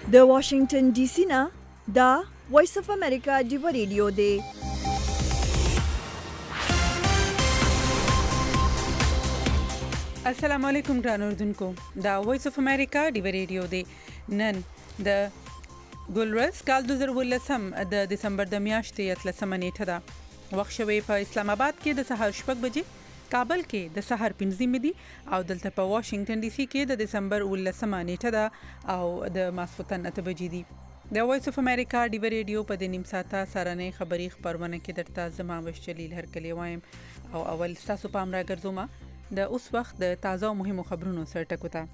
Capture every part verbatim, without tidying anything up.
د واشنگټن ډي سي نه دا وایس اف امریکا دی ریډیو دی. السلام علیکم ګران اوردونکو، دا وایس اف امریکا دی ریډیو دی. نن د ګلورس کال دوه زره ولسم د دسمبر د میاشتې اتلسمه نیټه ده. وخت شوی په اسلام آباد کې د سهار شپږ بجې، کابل کې د سهار پنځه نیمې دي او دلته په واشنگټن ډي سي کې د دسمبر ولسمه نیټه ده او د ماسخوتن اته بجې دي. د وایس اف امریکا دی ریډیو په د نیم ساعته سارنې خبری خبرونه کې درته زما وشجلیل هرکلی وایم او اول تاسو پام را ګرځوم د اوس وخت د تازه او مهمو خبرونو سره ټکو ته.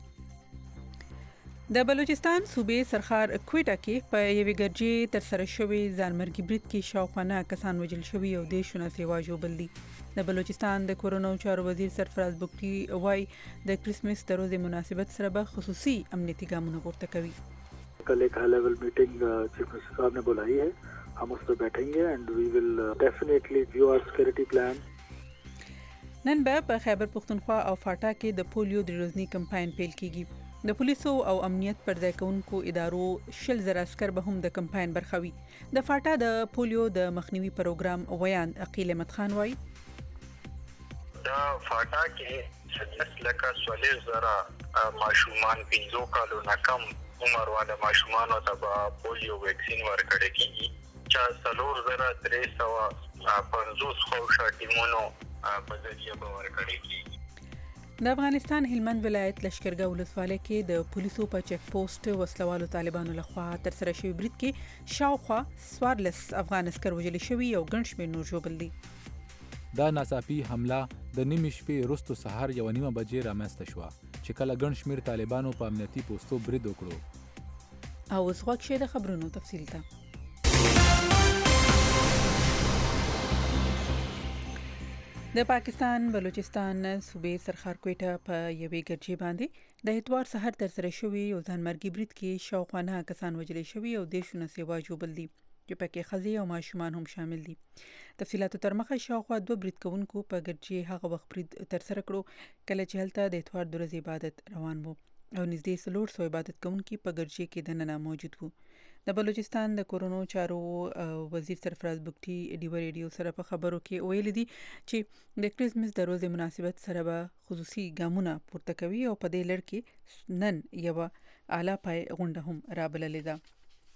د بلوچستان صوبې سرخار کوټه کې په یوې ګرجې تر سره شوی ځانمرګي برید کې شاوخوا نه کسان وژل شوي او دیشونه سیوا جوړل دي. د بلوچستان د کورونو چارو وزیر سرفراز بگټي وایي د کرسمس د ورځې مناسبت سره به خصوصي امنیتي ګامونه پورته کوي. कल एक high level meeting chief minister साहब ने बुलाई है, हम उस पर बैठेंगे and we will definitely view our security plan. نن به په خیبر پختونخوا او فاټا کې د پولیو د روزنی کمپاین پیل کیږي. د پولیسو او امنیت پر ځای کوونکو ادارو شل زر عسكر به هم د کمپاین برخه وي. د فاټا د پولیو د مخنیوي پروګرام ویان عقیل احمد خان وایي دا فاټا کې ستاسو لکه سولې زرا ماشومان پنځو کالو نه کم عمر والا ماشومان ته پولیو ویکسین ورکړل کیږي چې څلور زره درې سوه پنځوس خوشا ټیمونو په ذریعہ به ورکړل کیږي. د افغانستان هلمند ولایت لشکرګاه ولسوالۍ کې د پولیسو په چک پوسټ وسلوالو طالبانو لخوا تر سره شوی برید کې شاوخوا څوارلس افغان عسكر وژل شوي او ګڼ شمېر نور ژوبل دي. دا ناڅاپي حمله د نیمې شپې وروسته سهار یو نیمه بجې رامنځته شوه چې کله ګڼ شمېر طالبانو په امنیتي پوسټو برید وکړو. او اوس غوږ شئ د خبرونو تفصیل ته. د پاکستان بلوچستان صوبې سرخار کوټه په یوې ګرجې باندې د اتوار سحر تر سره شوی یو ځانمرګي برید کې شاوخوا نه کسان وژل شوي او دیشونه سیوا جوړل دي چې پکې ښځې او ماشومان هم شامل دي. تفصیلاتو تر مخه شاوخوا دوه برید کوونکو په ګرجې هغه وخت برید تر سره کړو کله چې هلته د اتوار د ورځې عبادت روان وو او نږدې څلور سوه عبادت کوونکي په ګرجې کې دننه موجود وو. د بلوچستان د کورونو چارو وزیر سرفراز بگټي دی ریډیو سره په خبرو کې ویل دي چې د کرسمس د ورځې مناسبت سره به خصوصي ګامونه پورته کوي او په دې لړ کې نن یو اعلی پای غونډه هم رابللې ده.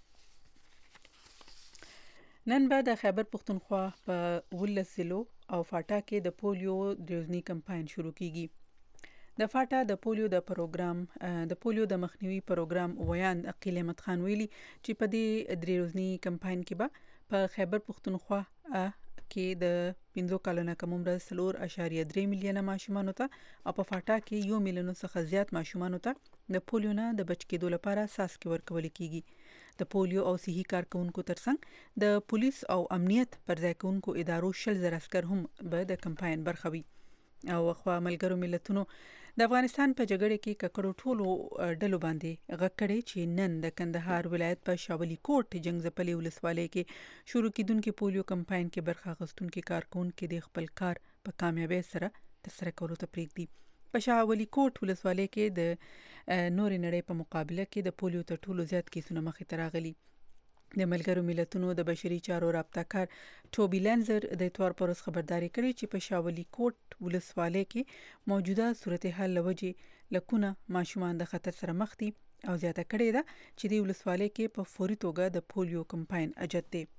نن به د خیبر پختونخوا په ولس ضلعو او فاټا کې د پولیو د روزنی کمپاین شروع کیږي. د فاټا د پولیو د پروګرام د پولیو د مخنیوي پروګرام ویان عقیل احمد خان ویلي چې په دې درې روزنی کمپاین کې به په خیبر پختونخوا کې د پنځو کالو نه کم عمر څلور اعشاریه درې میلیونه ماشومان ته او په فاټا کې یو میلیون څخه زیات ماشومان ته د پولیو نه د بچ کېدو لپاره څاڅکي ورکول کیږي. د پولیو او صحي کارکونکو ترڅنګ د پولیس او امنیت پر ځای کوونکو ادارو شل زر عسكر هم به د کمپاین برخه وي. او خو ملګرو ملتونو د افغانستان په جګړه کې ککړو ټولو ډلو باندې غږ کړی چې نن د کندهار ولایت په شاولي کوټ جنگ ځپلي ولسوالۍ کې شروع کیدونکو پولیو کمپاین کې برخه اخیستونکو کارکونکو د خپل کار په کامیابی سره ترسره کولو ته پریږدي. په شاولي کوټ ولسوالۍ کې د نورې نړۍ په مقابله کې د پولیو تر ټولو زیات کیسونه مخې ته راغلي. د ملګرو ملتونو د بشري چارو رابطه کار ټوبی لینزر د اتوار پر ورځ خبرداري کړې چې په شاولي کوټ ولسوالۍ کې موجوده صورتحال لوجې لکونه ماشومان د خطر سره مخ دي او زیاته کړې ده چې د ولسوالۍ کې په فوري توګه د پولیو کمپاین اجت دی.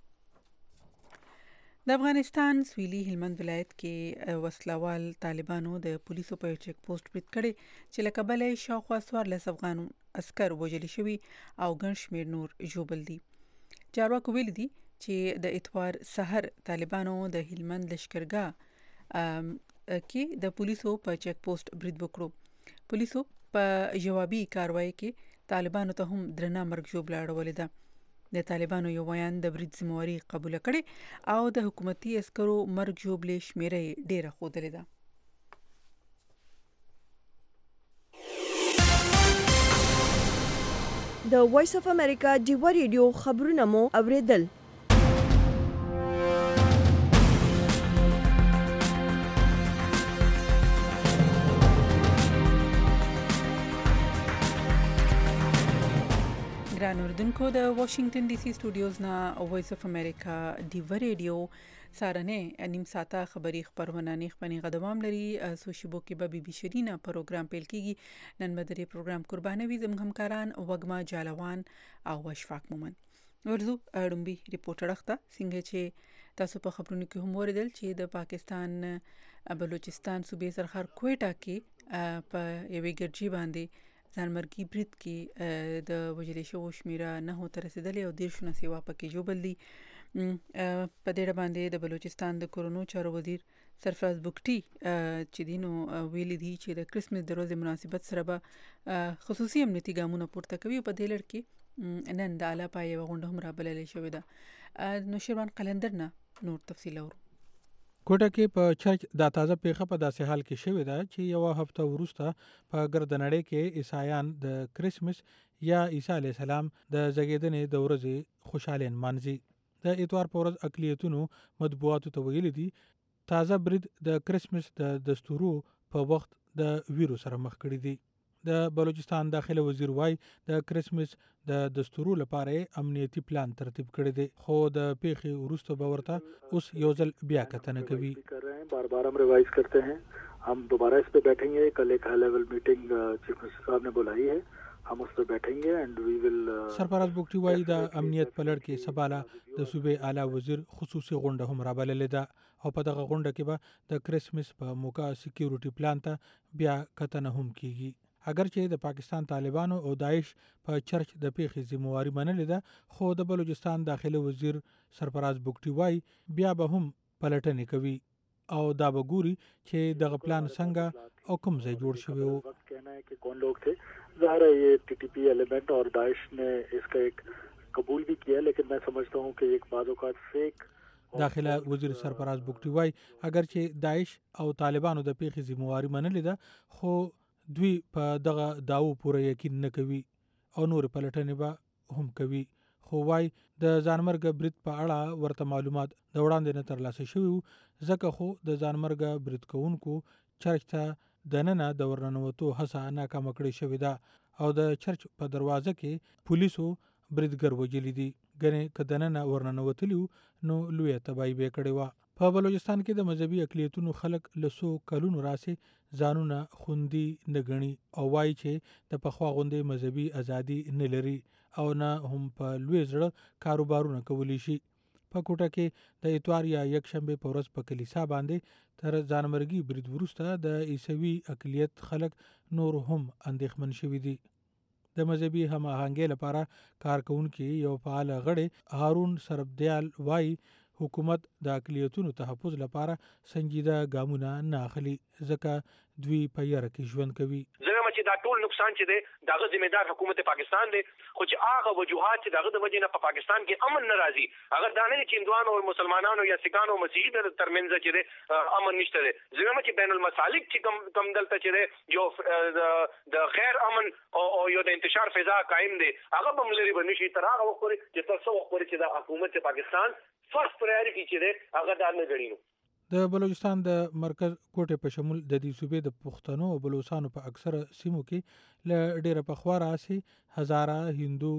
د افغانستان سویلي هلمند ولایت کې وسلوال طالبانو د پولیسو په چک پوسټ برید کړی چې له کبله شاوخوا څوارلس افغان عسكر وژل شوي او ګڼ شمېر نور ژوبل دي. چارواکو ویلي دي چې د اتوار سحر طالبانو د هلمند لشکرګاه کې د پولیسو په چک پوسټ برید وکړو. پولیسو په جوابي کاروایی کې طالبانو ته هم درنه مرګ ژوبله اړولې ده. د طالبانو یو ویان د برید ذمہواري قبول کړي او د حکومتي عسکرو مرګ ژوبلې شمیره ډیره ښودلې ده. د وایس اف امریکا دی ریډیو خبرونه مو اوریدل. ګران اردوونکو د واشنگټن ډي سي سټوډیوز نه وایس اف امریکا ډیو ریډیو سارنه نیم ساعته خبری خبرونه نه خپنی غدوام لري سو شبو کې به بي بي شرینا پروګرام پیل کیږي نن مدري پروګرام قربانوي زموږ همکاران وګما جالوان او اشفاق مومن ورزو اړمبي ریپورټر اخته څنګه چې تاسو په خبرونو کې هم اوریدل چې د پاکستان بلوچستان صوبې سرحد کوټا کې په یوې ګرځي باندې ځانمرګي برید کې د وجلې شو شمیره نه هو تر رسیدلې او ډیر شنه سیوا پکې جوړل دي په دې باندې د بلوچستان د کورونو چارو وزیر سرفراز بوکټي چې دینو ویلي دي چې د کرسمس د ورځې مناسبت سره به خصوصي امنیتي ګامونه پورته کوي په دې لړ کې نن د اعلی پای غونډه هم را بللې شوې ده نو شیروان قلندر نه نور تفصیل اورو کوټه کې په چرچ د تازه پیښه په داسې حال کې شوې ده چې یو هفته وروسته په ګردنړې کې عیسایان د کرسمس یا عیسی علی السلام د زیږیدنې د ورځې خوشاله مانځي د اتوار په ورځ اقلیتونو مطبوعاتو ته ویلي دي تازه برید د کرسمس د دستورو په وخت د ویرو سره مخ کړی دی د بلوچستان داخله وزیر وای د کرسمس د دستورو لپاره امنیتي پلان ترتیب کړی دی خو د پیښې وروسته به ورته اوس یو ځل بیا کتنه کوي بار بار हम रिवाइज करते हैं हम दोबारा इस पे बैठेंगे कल एक high level meeting chief minister साहब ने बुलाई है हम उस पे बैठेंगे एंड वी विल سرپرست بوکټي وای د امنیت په لړ کې سباله د صوبې اعلی وزیر خصوصي غونډه هم را بللې ده او په دغه غونډه کې به د کرسمس په موقع سکیورټي پلان ته بیا کتنه هم کیږي اگر چې د پاکستان طالبانو او داعش په چرچ د پیښې ذمہواری منلې ده خو د بلوچستان داخله وزیر سرپرست بوکټي وای بیا به هم پلټنې کوي او دا به ګوري چې دغه پلان څنګه او کوم ځای جوړ شوی وو कहना है कि कौन लोग थे ظاहिर है ये टीटीपी एलिमेंट और दाइश ने इसका एक कबूल भी किया लेकिन मैं समझता हूँ कि एक बाद औकात फेक داخله وزیر سرپرست بوکټي وای اگر چې داعش او طالبانو د پیښې ذمہواری منلې ده خو دوی په دغه داو پوره یقین نه کوي او نور پلټنې به هم کوي خو وای د ځانمرګ برید په اړه ورته معلومات د وړاندې نه ترلاسه شوي ځکه خو د ځانمرګ برید کوونکو چرچ ته دننه د ورننوتو هڅه ناکامه کړې شوې ده او د چرچ په دروازه کې پولیسو بریدګر وجلی دي ګنې که دننه ورننوتلی نو لوی تباہي به کړې وه په بلوچستان کې د مذهبي اقلیتونو خلک لسو کلونو راسې ځانونه خوندي نه ګڼي او وایي چې د پخوا غوندې مذهبي ازادي نه لري او نه هم په لوی زړه کاروبارونه کولی شي په کوټه کې د اتوار یا یکشنبه په ورځ په کلیسا باندې تر ځانمرګي برید وروسته د عیسوي اقلیت خلک نور هم اندېښمن شوي دي د مذهبي هماهنګۍ لپاره کارکونکي یو فعال غړی هارون سربدیال وایي حکومت د اقلیتونو تحفظ لپاره سنجیده ګامونه نه اخلي ځکه دوی په یاره کې ژوند کوي زه چې دا ټول نقصان چې دی دغه ذمہ دار حکومت پاکستان دی خو چې هغه وجوهات چې دغه د وجې نه په پاکستان کې امن نه راځي هغه دا نه چې هندوانو او مسلمانانو یا سکانو او مسیحي ترمنځ چې دی امن نشته دی زه چې بین المسالک چې کم کم دلته چې دی یو د غیر امن او یو د انتشار فضا قائم دی هغه به ملري بنشي تر هغه وخت چې تر څو وخت چې د حکومت پاکستان فرست پرایورټي چې دی هغه دا نه غړي د بلوچستان د مرکز کوټه په شمول د دې صوبې د پښتنو او بلوچستانو په اکثره سیمو کې ل ډیره پخوا راسي هزاره هندو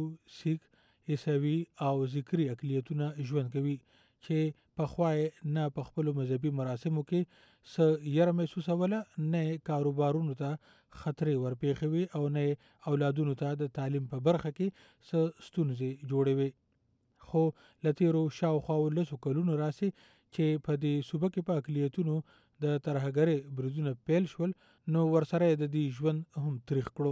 سیک عیسوي او ذکری اقلیتونه ژوند کوي چې پخوا نه په خپل مذهبي مراسمو کې س ير محسوس ولا نه کاروبارونو ته خطرې ورپېښوي او نه اولادونو ته د تعلیم په برخه کې س ستونزې جوړوي خو لتیرو شاوخوا لسو کلونو راسي چې په دې صوبه کې په اقلیتونو د ترهګرۍ بریدونه پیل شول نو ورسره د دې ژوند هم تاریخ کړو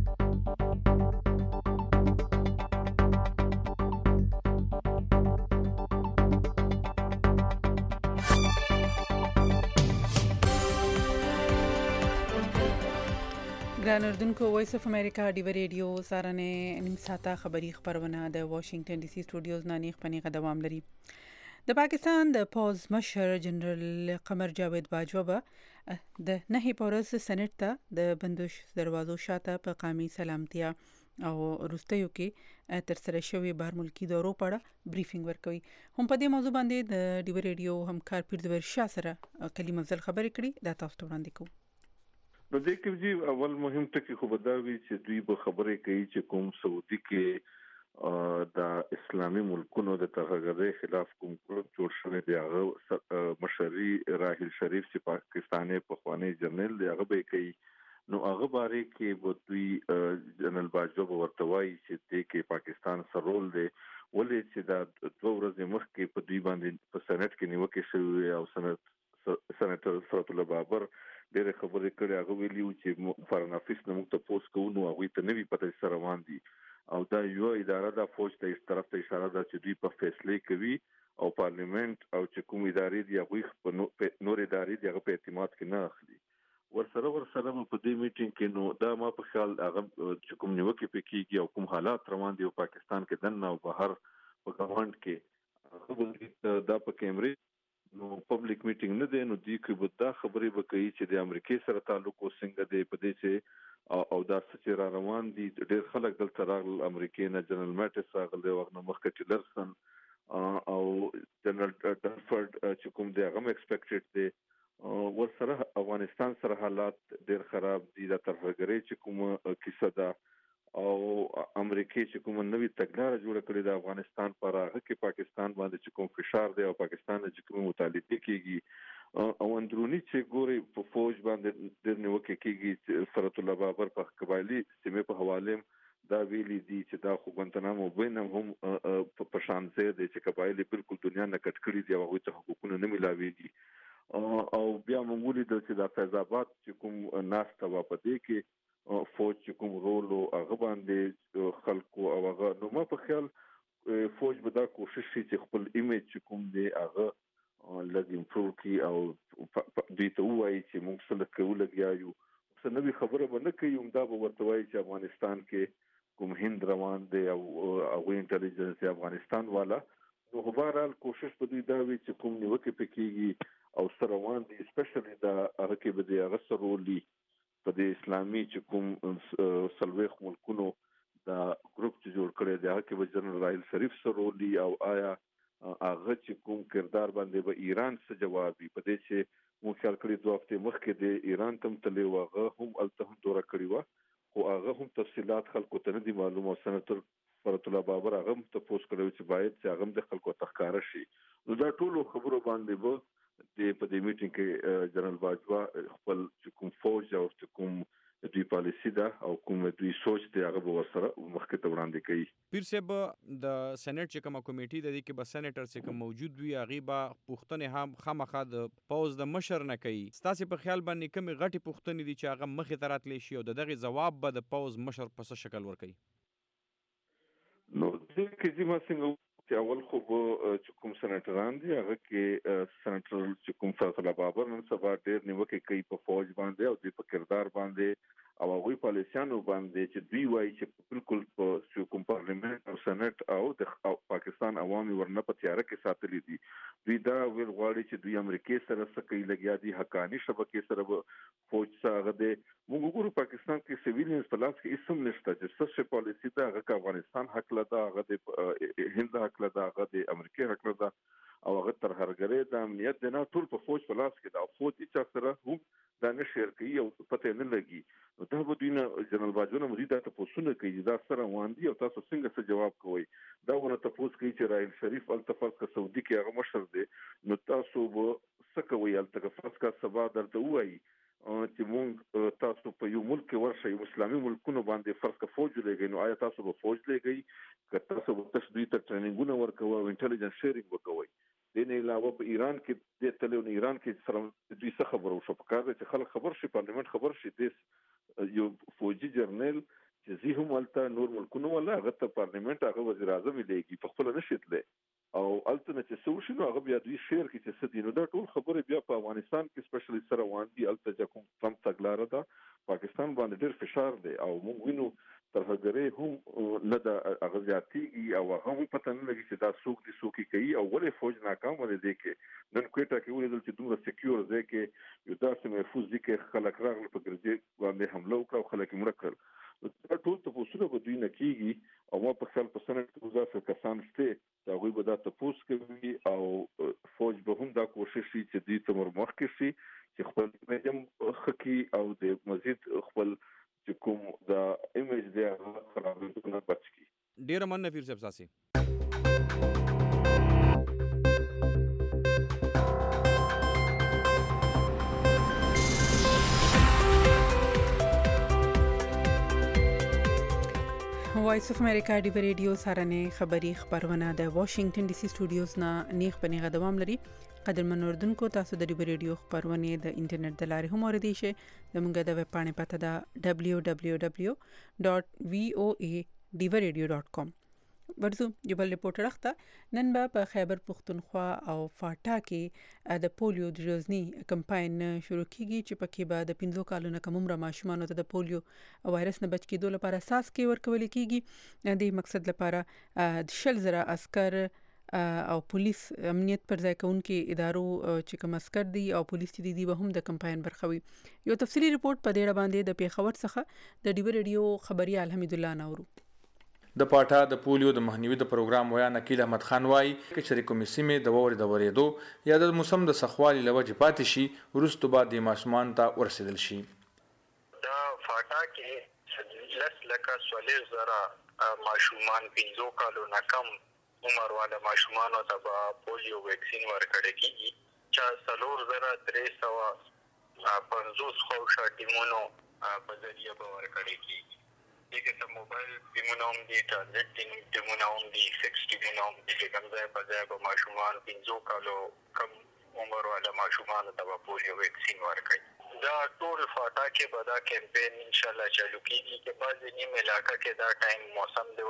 ګران اردوونکو وایس اف امریکا ډیو ریډیو سارنه نیم ساعته خبری خبرونه د واشنگټن ډي سي سټوډیوز نه نیخ پنی غدوام لري د پاکستان د پوز مشر جنرال قمر جاوید باجوه به د نهي پورس سېنات ته د بندوش دروازو شاته په قامي سلامتیا او روستیو کې تر سره شوی بهر ملکی دورو پړه بریفینګ ورکوي هم په دې موضوع باندې د ډیو ریډیو همکار پیرزور شاه سره کلمه ځل خبرې کړي دا تاسو ته وړاندې کوم نو د کې اول مهم ټکی خو بداوی چې دوی به خبرې کوي چې کوم سعودي کې د اسلامي ملکونو د ترهګرۍ خلاف کوم ګروپ جوړ شوی دی هغه مشري راحیل شریف چې پاکستاني پخوانی جنرال دی هغه به کوي نو هغه باره کې به دوی جنرال باجوه ورته وایي چې د کې پاکستان سره رول دی ولې چې دا دوه ورځې مخکې په دوی باندې په سېنات کې نیوکه شوې او سېنات سېناتر فرات الله بابر ډېر خبرې کړې هغه ویلي چې فارن افیس نه موږ ته پوس کوو نو هغه ته نوی پته سره روان دي او دا یو اداره د فوج ته طرف ته اشاره ده چې دوی په فیصله کوي او پارلیمنت او چې کوم ادارې دی هغه په نور ادارې دی هغه په اعتماد کې نه اخلي ورسره ورسره په دې میټینګ کې نو دا ما په خیال هغه چې کوم نیوکه پکېږي او کوم حالات روان دي په پاکستان کې دنه او بهر په ګاونډ کې دا په کیمرې نو پبلک میټینګ نه دی نو دوی کې به دا خبرې وکړي چې د امریکای سره تعلق وسنګ دی په دې چې او دا چې را روان دي ډېر خلک دلته راغلل امریکای نه جنرال ماټس راغلی وغه مخکې ټیلرسن او جنرال ډنفورد چې کوم دی هغه ایکسپیکټډ دی ورسره افغانستان سره حالات ډېر خراب دي د ترهګرۍ چې کوم کیسه ده او امریکای چې کوم نوې تګلارې جوړه کړې ده افغانستان پر هغه کې پاکستان باندې چې کوم فشار دی او پاکستان چې کوم مطالبه کیږي او اندرونی چې ګوري په فوج باندې د نیوکه کیږي فرات الله بابر په قبایلی سیمه په حواله دا ویلي دي چې دا خو ګونتنامو بینم هم په شان ځای دي چې قبایلی بالکل دنیا نه کټ کړی دی او هغه ته حقوقونه نه ملاويږي او بیا موږ ولیدل چې د فیض آباد چې کوم ناس ته واپدې کې فوج چې کوم رول او هغه باندې خلکو او هغه نو ما په خیال فوج به دا کوشش کوي چې خپل ایمیج چې کوم دی هغه لږ امپروو کی او دوی ته وایي چې موږ سره کوو لګیاو څه نوې خبره به نه کوي دا به ورته وایي چې افغانستان کې کوم هند روان دی او هغه انټيليجنس افغانستان والا نو بهرحال کوشش په دوی دا وي چې کوم نیوکه پکېږي او سره روان دي سپیشلی دا هغه کې به د غسرولي په د اسلامي چې کوم سلويخ ملکونو دا ګروپ چې جوړ کړی دی هغه کې به جنرال راحیل شریف سره ولي او آیا هغه چې کوم کردار باندې به ایران څه جواب وي په دې چې مو خیال کړی دوه هفته مخکې د ایران تم تلې وغه هم الته هم دورہ کړی و خو هغه هم تفصيلات خلکو ته نه دي معلومه سنتر فرات الله بابر هغه ته پوس کړو چې باید چې هغه د خلکو تخکاره شي نو دا ټول خبرو باندې به د په دې میټینګ کې جنرال باجوا خپل کوم فوج او کوم دوی پالیسی ده او کوم دوی سوچ دی هغه به سره مخکې ته وړاندې کوي پیر صاحب د سېنات چې کومه کمیټي د دې کې به سېنیټر چې کوم موجود وي هغه به پوښتنه هم خامخا د پاوز د مشر نه کوي ستاسو په خیال باندې کوم غټي پوښتنې دي چې هغه مخې ته راتلی شي او دغه جواب به د پاوز مشر په څه شکل ورکړي نو د کې چې ما څنګه چې اول خو چې کوم سېنیټران دي هغه کې سېنیټر چې کوم فرات الله بابر نن سبا ډېر نیوکه کوي په فوج باندې او د په کردار باندې او هغه پالیسیانو باندې چې دوی وایي چې بالکل په کوم پارلیمنت او سېنات او د پاکستان عوامي ورنه په تیاره کې ساتلي دي دوی دا ویل غواړي چې دوی امریکای سره سکه لګیا دي حقانی شبکې سره فوج سره د موږ ګورو پاکستان کې سیویلینز په لاس کې اسم نشته چې څه پالیسی دا هغه افغانستان حق لدا هغه د هند حق لدا هغه د امریکای حق لدا او هغه تر هرګره د امنیت د نه ټول په فوج په لاس کې دا فوج چې سره هم دا نه شیر کوي او پته نه لګي نو دا به دوی نه جنرال باجونه مزید ته پوښتنه کوي دا سره وان دي او تاسو څنګه څه جواب کوئ دا ونه تاسو کوي چې راحیل شریف التفاق کا سعودي کې هغه مشر دی نو تاسو به څه کوي التفاق کا سبا درته وایي چې مونږ تاسو په یو ملک ورشي اسلامي ملکونو باندې فرض کا فوج لګي نو آیا تاسو به فوج لګي که تاسو به تاسو ته ټریننګونه ورکوي او انټيليجنس شیرینګ وکوي د نه علاوه په ایران کې د تلون ایران کې سره دوی څه خبرو شو په کار چې خلک خبر شي پارلیمنت خبر شي د یو فوجي جرنل چې زی هم ولته نور ملکونو ولا هغه ته پارلیمنت هغه وزیر اعظم لګي په خپل نشیتله او الته چې څو شنو هغه بیا دوی شیر کې چې سدي نو دا ټول خبره بیا په افغانستان کې سپیشلی سره وان دي الته کوم کم تګلاره ده پاکستان باندې ډېر فشار دی او موږ وینو ترهګرۍ هم نه د اغزیاتي او هغه پته نه لګي چې دا څوک دي څوک کوي او ولې فوج ناکام ولې دی کې نن کوټه کې ولې چې دومره سکیور ځای کې یو داسې محفوظ دي کې خلک راغلي په ګرځي باندې حمله وکړه او خلک مړه کړل دا ټول تاسو په دوی نه کیږي او ما په خپل پسند کې وزاسه کسان ستې دا غوي به دا تاسو کوي او فوج به هم دا کوشش کوي چې دوی تمر مخ کې شي چې خپل مېدم خکې او د مزید خپل چې کوم دا ایمیج دی هغه خرابېدو نه بچ کی ډیره مننه پیر صاحب تاسو. وایس اف امریکا دی ریډیو سره خبری خبرونه د واشنگټن ډي سي سټوډیوز نه نیغ پنیغه دوام لري. قدرمن اوردونکو تاسو د دی ریډیو خبرونه د انټرنیټ د لارې هم اوریدئ شئ. زموږ د ویب پاڼې پته ده دبلیو دبلیو دبلیو ډاټ وی او ای ډی وی ریډیو ډاټ کام. ورزو یو بل ریپورت راخته نن به په خیبر پختونخوا او فاټا کې د پولیو د روزنی کمپاین شروع کیږي چې پکې به د پنځو کالونو کم عمر ماشومانو ته د پولیو وایرس نه بچ کېدو لپاره اساس کې ورکول کیږي. د مقصد لپاره د شل زره عسكر او پولیس امنیت پر ځای کوونکي ادارو چې کوم عسكر دي او پولیس دي دي به هم د کمپاین برخوي. یو تفصیلی ریپورت په دې اړه باندې د پیښور څخه د ډي وی ریډیو خبري الحمد الله نورو. د پاټا د پولیو د مخنیوي د پروګرام ویا نکیل احمد خان وای چې شریکو میسیمه د ووري د ورېدو یا د موسم د سخوالي لوجه پاتې شي ورستو بعد د ماشومان ته ورسېدل شي. دا فاټا کې لس لکه سولې زره ماشومان پنځو کالو نه کم عمر والا ماشومان ته به پولیو ویکسین ورکړل کیږي چې څلور زره درې سوه پنځوس خوښه ټیمونو په ذریعہ به ورکړل کیږي. دغه ته موبایل ټیمونه هم دي، ټابلیټ ټیمونه هم دي، فکس ټیمونه هم دي چې کوم ځای په ځای به ماشومان پنځو کالو کم عمر والا ماشومان ته به پولیو ویکسین ورکړي. دا ټول فاټا کې به دا کمپین ان شاء الله چالو کیږي چې بعضې نیم علاقه کې دا ټایم موسم د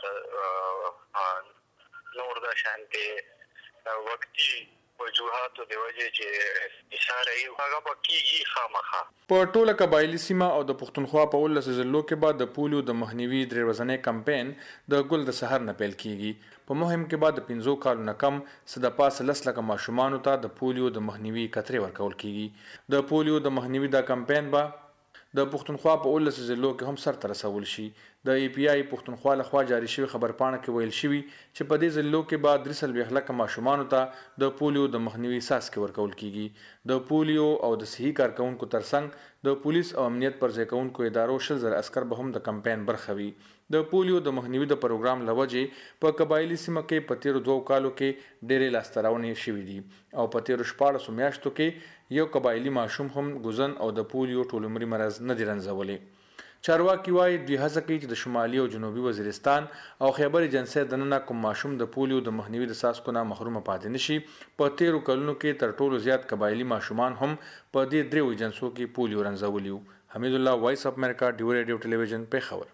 وجې نور دا شانتې وقتي وجوهاتو د وجې چې اشاره یې هغه به کېږي خامخا. په ټوله قبایلي سیمه او د پښتونخوا په ولس ضلعو کې بعد د پولیو د مخنیوي درې ورځنی کمپاین د ګل د سحر نه پیل کیږي. په مهم کې بعد د پنځو کالو نه کم صد پاس لس لکه ماشومان ته د پولیو د مخنیوي کترې ورکول کیږي. د پولیو د مخنیوي د کمپاین با د پښتونخوا په ولس ضلعو کې هم سر ته رسول شي. د ای پی آی پښتونخوا لخوا جاری شوی خبرپاڼه کې ویل شوی چې په دې ضلعو کې بعد درې سلويخ لکه ماشومان ته د پولیو د مخنیوي ساس کې ورکول کیږي. د پولیو او د صحي کارکونکو ترڅنګ د پولیس او امنیت پر ځای کوونکو ادارو شل زر عسكر به هم د کمپاین برخوي. د پولیو د مخنیوي د پروګرام لوجې په قبایلی سیمه کې په تیرو دوو کالو کې ډېرې لاستهراونې شوې دي او په تیرو شپاړسو میاشتو کې یو قبایلی ماشوم هم ګوزن او د پولیو ټول عمري مرض نه دي رنځولي. چارواکي وایي دوی هڅه کوي چې د شمالي او جنوبي وزیرستان او خیبر جنسي دننه کوم ماشوم د پولیو د مخنیوي د ساسکو نه محروم پاتې نشي. په تیرو کلونو کې تر ټولو زیات قبایلی ماشومان هم په دې درې ایجنسو کې پولیو رنځولي. حمید الله وایس اف امریکا ډي وی ریډیو ټلویزیون پیښور.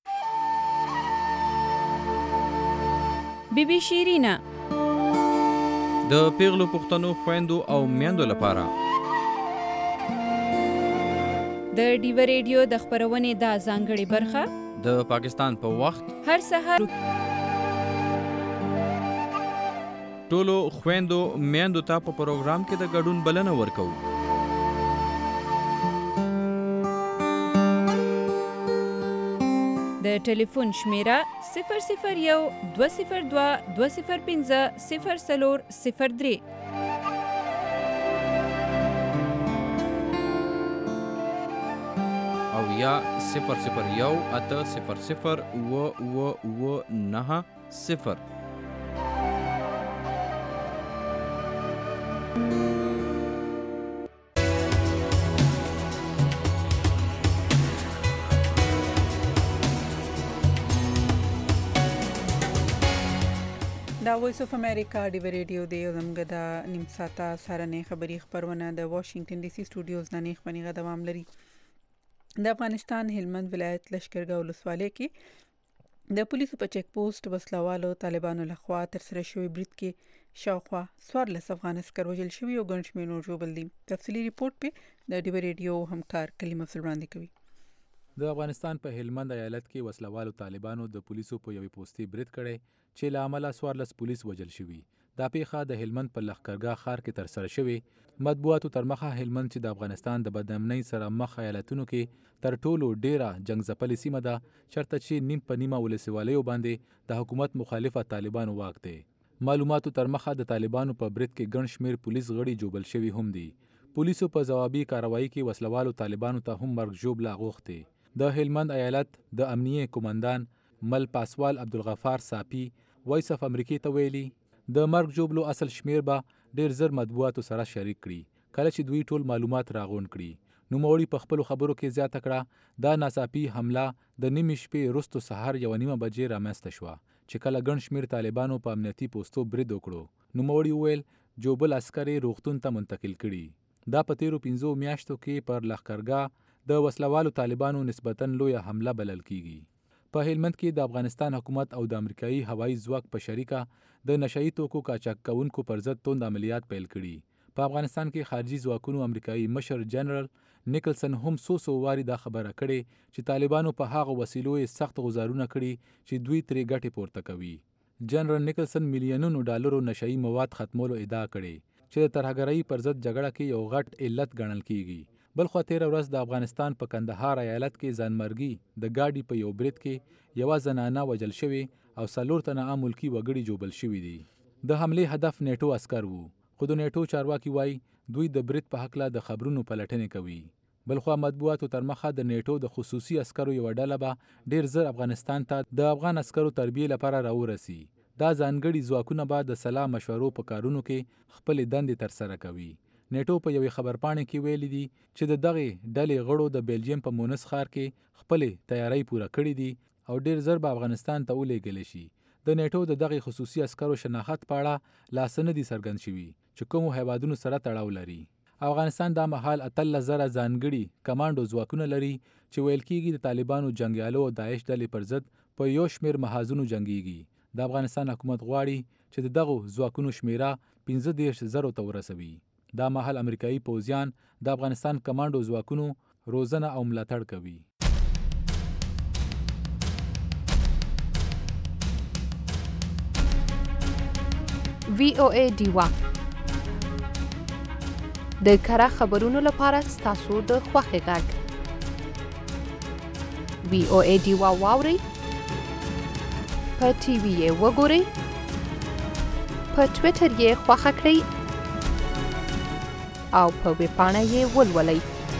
بی بی شیرینا د پیغلو پښتنو خويندو او میندو لپاره د ډي وی ریډیو د خبرونې د ځانګړي برخه د پاکستان په وخت هر سحر ټولو خويندو میندو ته په پروګرام کې د ګډون بلنه ورکو. د ټلیفون شمیره صفر صفر یو دوه صفر دوه دوه صفر پنځه صفر څلور صفر درې او یا صفر صفر یو اته صفر صفر و و و نه صفر. دا وایس اف امریکا ډي وی ریډیو دی زموږ د نیم ساعته سارنې خبري خبرونه د واشنگټن ډي سي سټوډیوز نه نیخ پنیغه دوام لري. د افغانستان هلمند ولایت لشکرګاه ولسوالۍ کې د پولیسو په چیک پوسټ وسلوالو طالبانو لخوا تر سره شوی برید کې شاوخوا څوارلس افغان عسکر وژل شوي او ګڼ شمېر نور ژوبل دي. تفصیلي ریپورت په د ډي وی ریډیو همکار کلیم افضل وړاندې کوي. د افغانستان په هلمند ایالت کې وسلوالو طالبانو د پولیسو په یوې پوستې برید کړی چې له امله څوارلس پولیس وژل شوي. دا پیښه د هلمند په لښکرګاه ښار کې ترسره شوې. مطبوعاتو تر مخه هلمند چې د افغانستان د بدامنۍ سره مخ ایالتونو کې تر ټولو ډیره جنگ ځپلې سیمه ده چېرته چې نیم په نیمه ولسوالیو باندې د حکومت مخالفه طالبانو واک دی. معلوماتو تر مخه د طالبانو په برید کې ګڼ شمېر پولیس غړي جوبل شوي هم دي. پولیسو په ځوابي کاروایی کې وسلوالو طالبانو ته هم مرګ ژوبله غوښتې. د هلمند ایالت د امنیه قومندان مل پاسوال عبدالغفار صافي وایس اف امریکې ته ویلي د مرګ جوړلو اصل شمیر به ډیر زر مطبوعاتو سره شریک کړي کله چې دوی ټول معلومات راغونډ کړي. نوموړي په خپلو خبرو کې زیاته کړه دا ناڅاپي حمله د نیمې شپې وروسته سهار یوه نیمه بجې رامنځته شوه چې کله ګڼ شمېر طالبانو په امنیتي پوستو برید وکړو. نوموړي وویل جوبل عسکر یې روغتون ته منتقل کړي. دا په تیرو پنځو میاشتو کې پر لښکرګاه د وسلوالو طالبانو نسبتاً لویه حمله بلل کیږي. په هلمند کې د افغانستان حکومت او د امریکایي هوایي ځواک په شریکه د نشهیي توکو قاچاق کوونکو پر ضد توند عملیات پیل کړي. په افغانستان کې خارجي ځواکونو امریکایي مشر جنرال نیکلسن هم څو څو واري دا خبره کړې چې طالبانو په هغه وسیلو یې سخت غوزارونه کړي چې دوی ترې ګټې پورته کوي. جنرال نیکلسن میلیونونو ډالرو نشهیي مواد ختمولو ادعا کړې چې د ترهګرۍ پر ضد جګړه کې یو غټ علت ګڼل کیږي. بلخوا تیره ورځ د افغانستان په کندهار ایالت کې ځانمرګي د ګاډي په یو برید کې یوه زنانه وژل شوې او څلور تنه عام ملکي وګړي جوبل شوي دي. د حملې هدف نیټو عسکر وو خو د نیټو چارواکي وایي دوی د برید په هکله د خبرونو پلټنې کوي. بلخوا مطبوعاتو تر مخه د نیټو د خصوصي عسکرو یوه ډله به ډیر زر افغانستان ته د افغان عسکرو تربیې لپاره راورسي. دا ځانګړي ځواکونه به د سلا مشورو په کارونو کې خپلې دندې ترسره کوي. نیټو په یوې خبرپاڼې کې ویلي دي چې د دغې ډلې غړو د بیلجیم په مونس ښار کې خپلې تیاری پوره کړې دي او ډیر زر به افغانستان ته ولېږلی شي. د نیټو د دغې خصوصي عسکرو شناخت په اړه لا څه نه دي څرګند شوي چې کومو هیوادونو سره تړاو لري. افغانستان دا مهال اتلس زره ځانګړي کمانډو ځواکونه لري چې ویل کېږي د طالبانو جنګیالو او داعش ډلې پر ضد په یو شمېر محاذونو جنګیږي. د افغانستان حکومت غواړي چې د دغو ځواکونو شمیره پنځه دېرش زرو ته ورسوي. دا مهال امریکایي پوځیان د افغانستان کمانډو ځواکونو روزنه او ملاتړ کوي. وی او ای ډیوا د کره خبرونو لپاره ستاسو د خوښې غږ وی او ای ډیوا واورئ په ټي وي یې وګورئ په ټویټر یې خوښه کړئ او په ویبپاڼه یې ولولئ.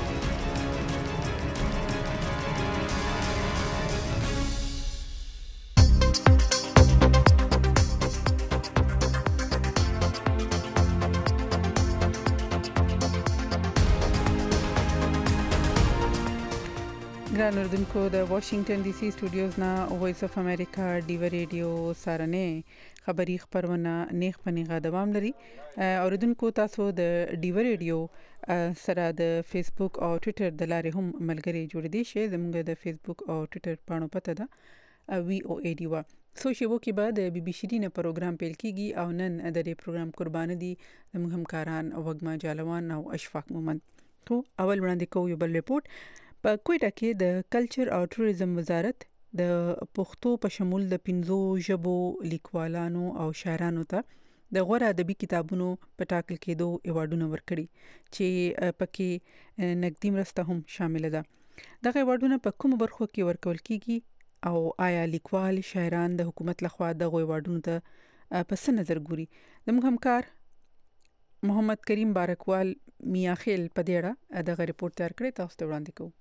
ګران اردوونکو د واشنگټن ډي سي سټوډیوز نه وایس اف امریکا ډیو ریډیو سارنه خبری خبرونه نیغ پنیغه دوام لري. اردوونکو تاسو د ډیو ریډیو سره د فیسبوک او ټوئیټر د لارې هم ملګری جوړ دي شي. زموږ د فیسبوک او ټوئیټر پاڼو پته ده وی او ای ډیوا. سو شیبو کې بعد بي بي سي نه پروګرام پیل کیږي او نن د دې پروګرام قربان دي زموږ همکاران وګما جالوان او اشفاق مومند. تو اول وړاندې کوو یو بل ریپورت. په کوټه کې د کلچر او ټوریزم وزارت د پښتو په شمول د پنځو ژبو لیکوالانو او شاعرانو ته د غوره ادبي کتابونو په ټاکل کېدو ایوارډونه ورکړي چې پکې نقدي مرسته هم شامل ده. دغه ایوارډونه په کوم برخو کې ورکول کیږي او آیا لیکوال شاعران د حکومت لخوا دغه ایوارډونو ته په څه نظر ګوري؟ زموږ همکار محمد کریم بارکوال میاخیل په دې اړه دغه ریپورت تیار کړی، تاسو ته وړاندې کوو.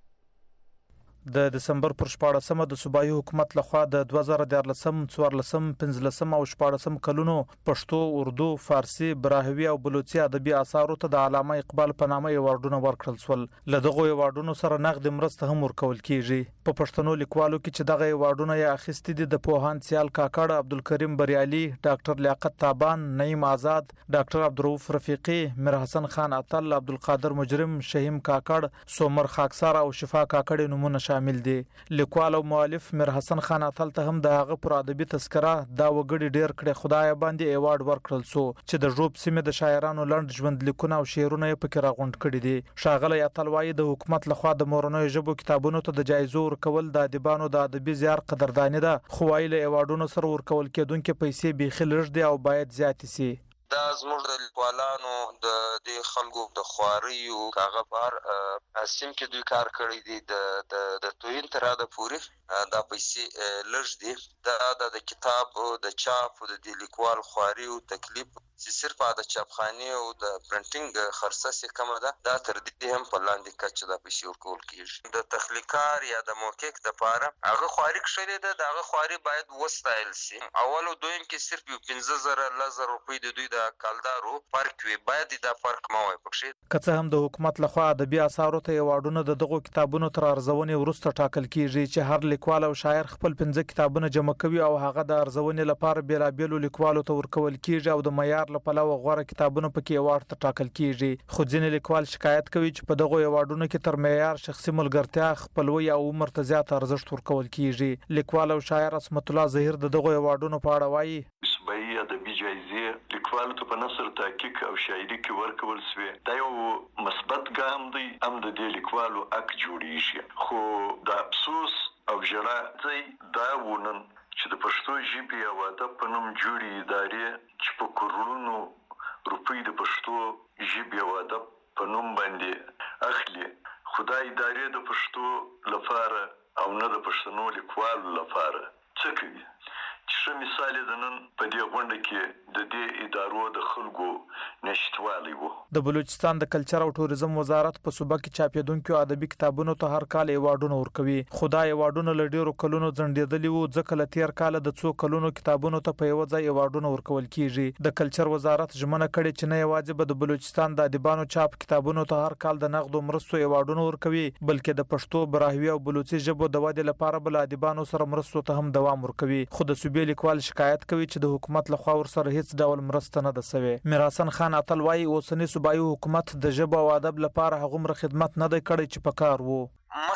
د دسمبر پر شپاړسمه د صوبایي حکومت لخوا د دوه زره دیارلسم، څوارلسم، پنځلسم او شپاړسم کلونو پښتو، اردو، فارسی، براهوي او بلوچي ادبي اثارو ته د علامه اقبال په نامه ایوارډونه ورکړل شول. له دغو ایوارډونو سره نقد مرسته هم ورکول کیږي. په پښتنو لیکوالو کې چې دغه ایوارډونه یې اخیستي دي د پوهاند سیال کاکړ، عبدالکریم بریالي، ډاکټر لیاقت تابان، نعیم آزاد، ډاکټر عبدالرؤف رفیقي، میر حسن خان اتل، عبدالقادر مجرم، شهیم کاکړ، سومر خاکسار او شفا کاکړ نمونه شامل دي. لیکوال او مؤلف میر حسن خان اتل ته هم د هغه پر ادبي تذکره دا وګړي ډیر کړي خدای باندې ایوارډ ورکړل سو چې د ژوب سیمه د شاعرانو لند ژوند لیکونه او شعرونه یې پکې راغونډ کړي دي. ښاغلی اتل وایي د حکومت لخوا د مورنۍ ژبو کتابونو ته د جایزو ورکول د ادیبانو د ادبي زیار قدرداني ده، خو وایي له ایوارډونو سره ورکول کېدونکې پیسې بیخي لږ دي او باید زیاتې سي. دا زموږ د لیکوالانو د دې خلکو د خواریو هغه بار سیم کې دوی کار کړی دی د د توین تر دا پوری دا پیسې لږ دي دا د کتاب د چاپ او د دې لیکوال خواري او تکلیف چې صرف د چاپخانه او د پرنټینګ خرڅه سي کومه ده دا تر دې هم په لاندې کچه د پیسې ورکول کیږي د تخلیقار یا د موکیک د پاره هغه خواري کړی ده دغه خواري باید وستایل سي اول او دویم کې صرف یو پنځه زره لزر روپۍ د دوی د کالدارو فرق وي باید دا فرق ما وای پکې که هم د حکومت لخوا ادبي اثارو ته ایوارډونه د دغو کتابونو تر ارزونې وروسته ټاکل کیږي چې هر لیکوال او شاعر خپل پنځه کتابونه جمع کوي او هغه د ارزونې لپاره بیلابیلو لیکوالو ته ورکول کیږي او د معیار له پلوه غوره کتابونه پکې ایوارډ ته ټاکل کیږي خو ځینې لیکوال شکایت کوي چې په دغو ایوارډونو کې تر معیار شخصي ملګرتیا خپلوي او عمر ته زیات ارزښت ورکول کیږي لیکوال او شاعر عصمت الله ظهیر د دغو ایوارډونو په اړه وایي صوبایي ادبي جایزې لیکوالو ته په نثر تحقیق او شاعري کې ورکول شوې دا یو مثبت ګام دی هم د دې لیکوالو حق جوړیږي خو د افسوس او ژړا ځای دا ونن چې د پښتو ژبې او ادب په نوم جوړې ادارې چې په کروڑونو روپۍ د پښتو ژبې او ادب په نوم باندې اخلي خدای ادارې د پښتو لپاره او نه د پښتنو لیکوالو لپاره څه کوي چې ښه مثال د نن په دې غونډه کې د دې ادارو د خلکو نشټوالی وو د بلوچستان د کلچر او ټوریزم وزارت په صوبه کې چاپیدونکو ادبي کتابونو ته هر کال ایوارډونه ورکوي خدای ایوارډونه له ډیرو کلونو ځنډېدلي وو ځکه له تیر کال د څو کلونو کتابونو ته په یو ځای ایوارډونه ورکول کیږي د کلچر وزارت ژمنه کړې چې نه یوازې به د بلوچستان د ادیبانو چاپ کتابونو ته هر کال د نقدو مرستو ایوارډونه ورکوي بلکې د پښتو براهوي او بلوچي ژبو د ودې لپاره بل ادیبانو سره مرستو ته هم دوام ورکوي خو د صوبې لیکوال شکایت کوي چې د حکومت لخوا ورسره هیڅ ډول مرسته نه ده سوې میرحسن خان اتل وايي اوسنی صوبایي حکومت د ژبه او ادب لپاره هغومره خدمت نه دی کړی چې پکار وو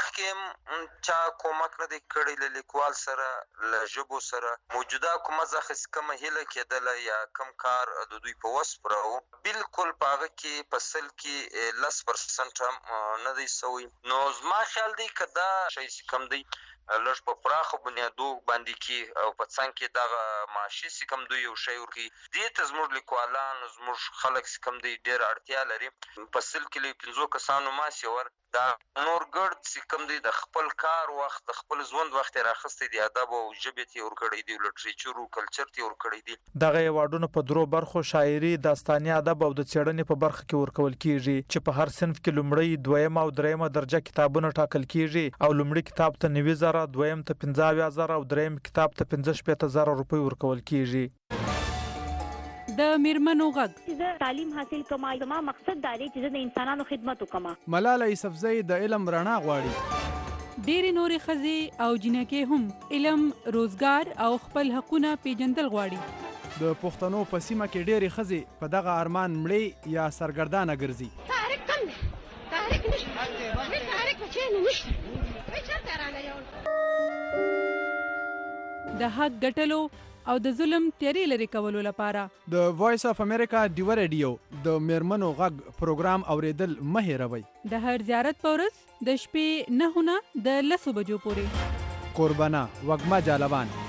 مخکې چا کومک نه دی کړی له لیکوال سره له ژبو سره موجوده حکومت ځخه کومه هیله کېدله یا کم کار د دوی په وس پرو بالکل په هغه کې په سل کې لس پرسنټ هم نه دی سوی نو زما خیال دی که دا شی کم دی لږ په پراخو بنیادو باندې کې او په څنګ کې دغه معاشي سکم دوی یو شی ورکوي دې ته زموږ لیکوالان زموږ خلک سکم دی ډېر اړتیا لري په سل کې له پنځو کسانو ماسې ور دا نور ګرد سکم دی د خپل کار وخت د خپل ژوند وخت راخستی دی ادب او ژبې ته ورکړی دی لټریچر او کلچر ته ورکړی دی دغه ایوارډونه په درو برخو شاعري داستاني ادب او د څېړنې په برخه کې ورکول کیږي چې په هر صنف کې لومړی دویم او دریمه درجه کتابونه ټاکل کیږي او لومړی کتاب ته نوي زره دویم ته پنځه زره او دریم کتاب ته پنځه شپېته زره روپۍ ورکول کیږي د میرمنو غږ زه تعلیم حاصل کوم زما مقصد دا دی چې د انسانانو خدمت وکم ملاله یوسفزۍ د علم رڼا غواړي ډېرې نورې ښځې او جنکې هم علم روزګار او خپل حقونه پیژندل غواړي د پښتنو په سیمه کې ډېرې ښځې په دغه ارمان مړې یا سرګردانه ګرځي تحریک کم دی تحریک نشته تحریک په چینه نشته چېرته راغلی د حق ګټلو او د ظلم تیارې لرې کولو لپاره د وایس اف امریکا ډیو ریډیو د میرمنو غږ پروګرام اوریدل مه هېروئ د هر زیارت په ورځ د شپې نهه نه د لسو بجو پورې قربانه وږمه جالبان